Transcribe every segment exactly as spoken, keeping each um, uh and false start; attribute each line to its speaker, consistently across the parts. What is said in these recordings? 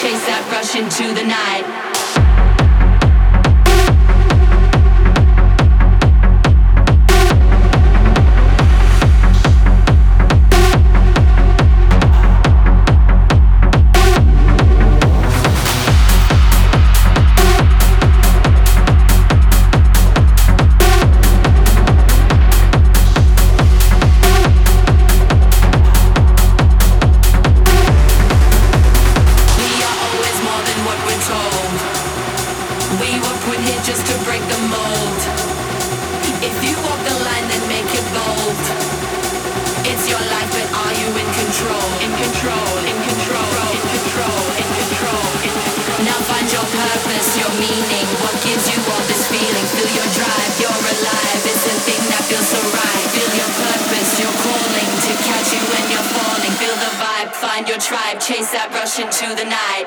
Speaker 1: chase that rush into the night. Find your tribe, chase that rush into the night.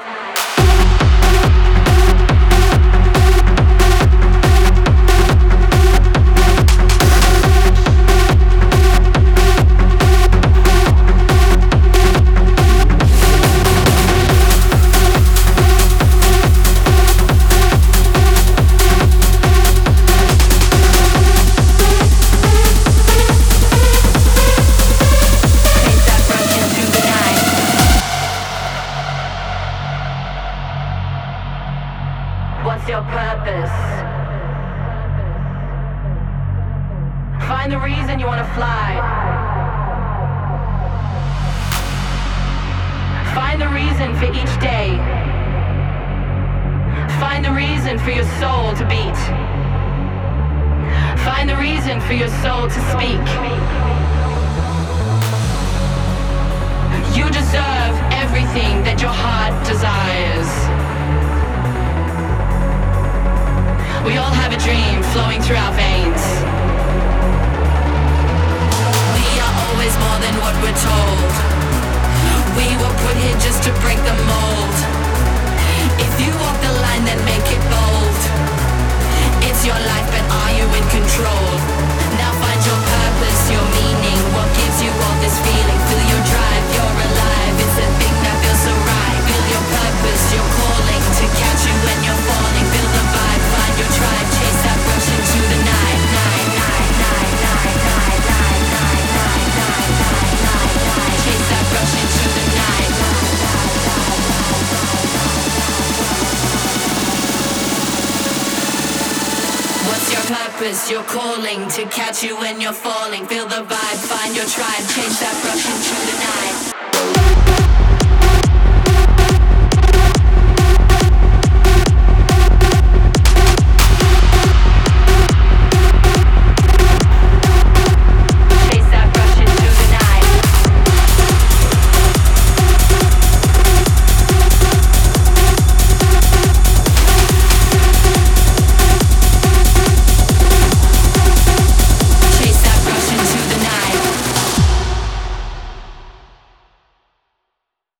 Speaker 1: What's your purpose? Find the reason you want to fly. Find the reason for each day. Find the reason for your soul to beat. Find the reason for your soul to speak. You deserve everything that your heart desires. We all have a dream flowing through our veins. We are always more than what we're told. We were put here just to break the mold. If you walk the line, then make it bold. It's your life, but are you in control? Now find your purpose, your meaning. What gives you all this feeling? Feel your drive, you're alive. It's the thing that feels so right. Feel your purpose, your calling to catch you when you're falling. Feel the vibe, find your tribe, chase that rush into the night. Night, night, night, night, night, night, night, night, night, night, night. Chase that rush into the night. What's your purpose, your calling to catch you when you're falling? Feel the vibe, find your tribe, chase that rush into the night.